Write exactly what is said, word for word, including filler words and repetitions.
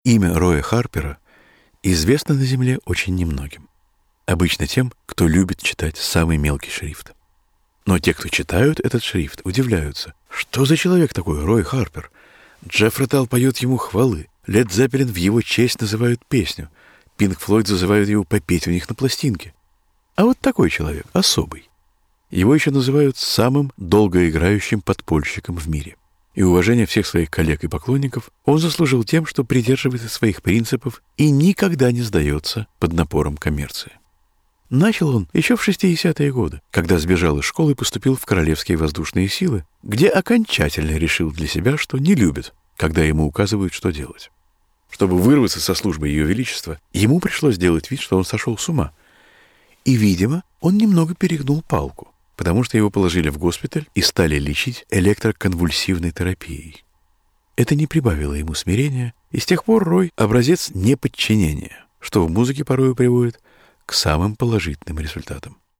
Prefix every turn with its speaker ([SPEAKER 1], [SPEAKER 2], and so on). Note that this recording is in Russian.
[SPEAKER 1] Имя Роя Харпера известно на Земле очень немногим. Обычно тем, кто любит читать самый мелкий шрифт. Но те, кто читают этот шрифт, удивляются. Что за человек такой Рой Харпер? Джеффри Талл поет ему хвалы. Лед Зеппелин в его честь называют песню. Пинк Флойд зазывают его попеть у них на пластинке. А вот такой человек, особый. Его еще называют самым долгоиграющим подпольщиком в мире. И уважение всех своих коллег и поклонников он заслужил тем, что придерживается своих принципов и никогда не сдается под напором коммерции. Начал он еще в шестидесятые годы, когда сбежал из школы и поступил в Королевские воздушные силы, где окончательно решил для себя, что не любит, когда ему указывают, что делать. Чтобы вырваться со службы Ее Величества, ему пришлось сделать вид, что он сошел с ума. И, видимо, он немного перегнул палку, потому что его положили в госпиталь и стали лечить электроконвульсивной терапией. Это не прибавило ему смирения, и с тех пор Рой — образец неподчинения, что в музыке порою приводит к самым положительным результатам.